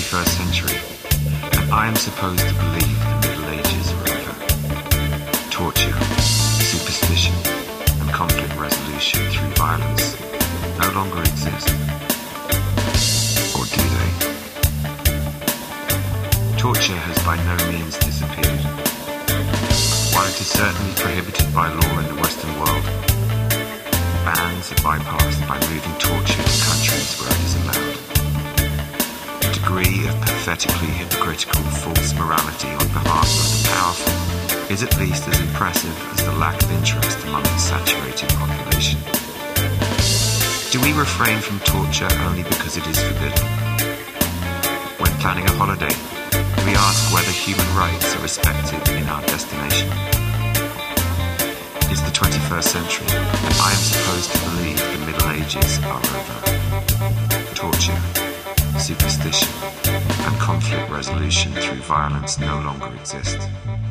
21st century, and I am supposed to believe the Middle Ages are over. Torture, superstition, and conflict resolution through violence no longer exist. Or do they? Torture has by no means disappeared. While it is certainly prohibited by law in the Western world, bans are bypassed by moving torture to countries where it is allowed. The degree of pathetically hypocritical false morality on behalf of the powerful is at least as impressive as the lack of interest among the saturated population. Do we refrain from torture only because it is forbidden? When planning a holiday, do we ask whether human rights are respected in our destination? It's the 21st century, and I am supposed to believe the Middle Ages are over. Torture, superstition, and conflict resolution through violence no longer exist.